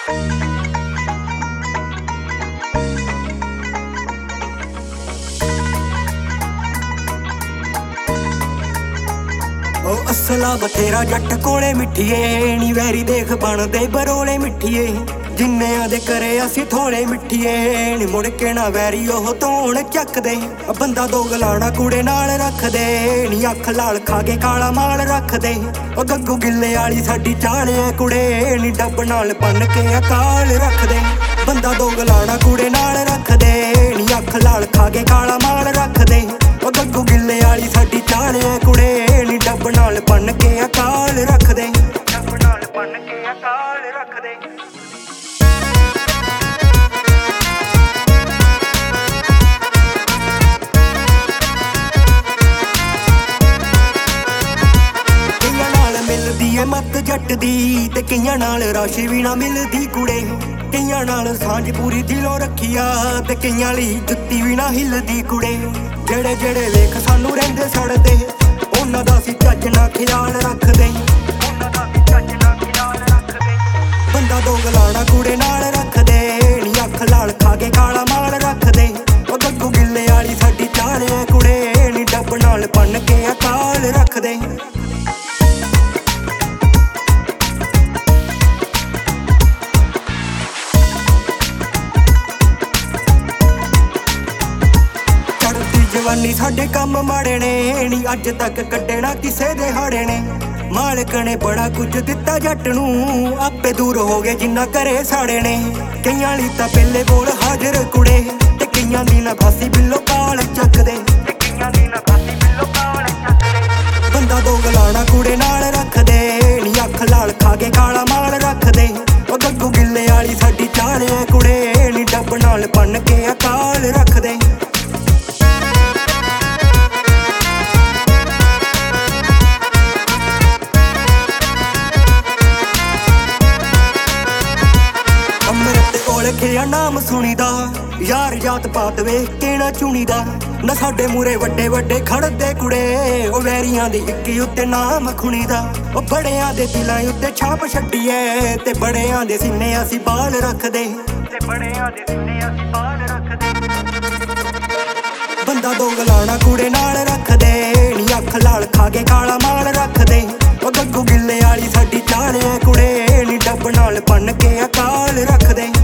ਉਹ ਅਸਲਾ ਬਥੇਰਾ ਜੱਟ ਕੋਲੇ ਮਿੱਠੀਏ ਨੀ ਵੈਰੀ ਦੇਖ ਬਣਦੇ ਬਰੋਲੇ ਮਿੱਠੀਏ ਜਿੰਨਿਆਂ ਦੇ ਕਰੇ ਅਸੀਂ ਥੋੜੇ ਮਿੱਠੀਏ ਨੀ ਮੁੜ ਕੇ ਨਾ ਵੈਰੀ ਉਹ ਧੋਣ ਚੱਕਦੇ ਬੰਦਾ ਦੋਗਲਾਣਾ ਕੁੜੇ ਨਾਲ ਰੱਖਦੇ ਨੀ ਅੱਖ ਲਾਲ ਖਾ ਕੇ ਕਾਲਾ ਮਾਲ ਰੱਖਦੇ ਉਹ ਗੱਗੂ ਗਿੱਲੇ ਵਾਲੀ ਸਾਡੀ ਚਾਲਿਆ ਕੁੜੇ ਨੀ ਡੱਬ ਨਾਲ ਬੰਨ ਕੇ ਅਕਾਲ ਰੱਖਦੇ ਬੰਦਾ ਦੋਗਲਾਣਾ ਕੁੜੇ ਨਾਲ ਰੱਖਦੇ ਨੀ ਅੱਖ ਲਾਲ ਖਾ ਕੇ ਕਾਲਾ ਮਾਲ ਰੱਖਦੇ ਉਹ ਗੱਗੂ ਗਿੱਲੇ ਵਾਲੀ ਸਾਡੀ ਚਾਲਿਆ ਕੁੜੇ ਨੀ ਡੱਬ ਨਾਲ ਬੰਨ ਕੇ ਅਕਾਲ ਰੱਖਦੇ ਡੱਬ ਨਾਲ ਬੰਨ ਕੇ ਅਕਾਲ ਰੱਖਦੇ ਕਈਆਂ ਨਾਲ ਮਿਲਦੀ ਏ ਮੱਤ ਜੱਟ ਦੀ ਤੇ ਕਈਆਂ ਨਾਲ ਰਾਸ਼ੀ ਵੀ ਨਾ ਮਿਲਦੀ ਕੁੜੇ ਕਈਆਂ ਨਾਲ ਸਾਂਝ ਪੂਰੀ ਦਿਲੋਂ ਰੱਖੀਆ ਤੇ ਕਈਆਂ ਲਈ ਜੁੱਤੀ ਵੀ ਨਾ ਹਿੱਲਦੀ ਕੁੜੇ ਜਿਹੜੇ ਜਿਹੜੇ ਵੇਖ ਸਾਨੂੰ ਰਹਿੰਦੇ ਸੜਦੇ ਉਹਨਾਂ ਦਾ ਅਸੀਂ ਚੱਜ ਨਾਲ ਖਿਆਲ ਰੱਖਦੇ ਬੰਦਾ ਦੋਗਲਾਣਾ ਕੁੜੇ ਨਾਲ ਰੱਖਦੇ ਨੀ ਅੱਖ ਲਾਲ ਖਾ ਕੇ ਕਾਲਾ ਮਾਲ ਰੱਖਦੇ ਉਹ ਗੱਗੂ ਗਿੱਲੇ ਵਾਲੀ ਸਾਡੀ ਚਾਲਿਆ ਕੁੜੇ ਨੀ ਡੱਬ ਨਾਲ ਬੰਨ ਕੇ ਅਕਾਲ ਰੱਖਦੇ ਜਵਾਨੀ ਸਾਡੇ ਕੰਮ ਮਾੜੇ ਨੇ ਨੀ ਅੱਜ ਤੱਕ ਕੱਢਣਾ ਕਿਸੇ ਦੇ ਹਾੜੇ ਨੇ ਮਾਲਕ ਨੇ ਬੜਾ ਕੁਝ ਦਿੱਤਾ ਜੱਟ ਨੂੰ ਆਪੇ ਦੂਰ ਹੋ ਗਏ ਜਿੰਨਾ ਘਰੇ ਸਾੜੇ ਨੇ ਕਈਆਂ ਲਈ ਤਾਂ ਪਹਿਲੇ ਬੋਲ ਹਾਜ਼ਰ ਕੁੜੇ ਤੇ ਕਈਆਂ ਦੀ ਨਾ ਫਾਸੀ ਬਿੱਲੋ ਕਾਲ ਚੱਕਦੇ ਬੰਦਾ ਦੋਗਲਾਣਾ ਕੁੜੇ ਨਾਲ ਰੱਖਦੇ ਨੀ ਅੱਖ ਲਾਲ ਖਾ ਕੇ ਕਾਲਾ ਮਾਲ ਰੱਖਦੇ ਉਹ ਗੱਗੂ ਗਿੱਲੇ ਵਾਲੀ ਸਾਡੀ ਚਾਲਿਆ ਕੁੜੇ ਨੀ ਡੱਬ ਨਾਲ ਬੰਨ ਕੇ ਅਕਾਲ ਰੱਖਦੇ ਲਿਖਿਆ ਨਾਮ ਸੁਣੀਦਾ ਯਾਰ ਜਾਤ ਪਾਤ ਵੇਖ ਕੇ ਨਾ ਚੁਣੀਦਾ ਨਾ ਸਾਡੇ ਮੂਰੇ ਵੱਡੇ ਵੱਡੇ ਖੜਦੇ ਕੁੜੇ ਉਹ ਵੈਰੀਆਂ ਦੀ ਇੱਕੀ ਉੱਤੇ ਨਾਮ ਖੁਣੀਦਾ ਉਹ ਬੜਿਆਂ ਦੇ ਦਿਲਾਂ ਉੱਤੇ ਛਾਪ ਛੱਡੀਏ ਤੇ ਬੜਿਆਂ ਦੇ ਸੀਨੇ ਅਸੀਂ ਬਾਲ ਰੱਖਦੇ ਬੰਦਾ ਦੋਗਲਾਣਾ ਕੁੜੇ ਨਾਲ ਰੱਖਦੇ ਨੀ ਅੱਖ ਲਾਲ ਖਾ ਕੇ ਕਾਲਾ ਮਾਲ ਰੱਖਦੇ ਉਹ ਗੱਗੂ ਗਿੱਲੇ ਵਾਲੀ ਸਾਡੀ ਚਾਲਿਆ ਕੁੜੇ ਨੀ ਡੱਬ ਨਾਲ ਬੰਨ ਕੇ ਅਕਾਲ ਰੱਖਦੇ